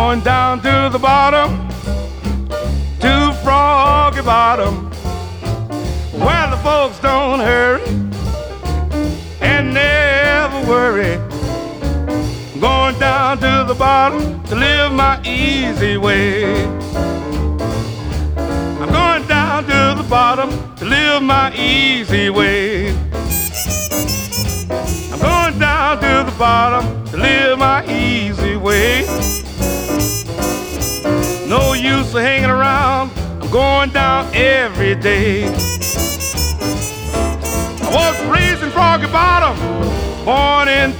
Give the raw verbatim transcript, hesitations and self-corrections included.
Going down to the bottom, to Froggy Bottom, where the folks don't hurry and never worry. Going down to the bottom to live my easy way. I'm going down to the bottom to live my easy way. I'm going down to the bottom to live my easy way. No use of hanging around, I'm going down every day. I was raised in Froggy Bottom, born in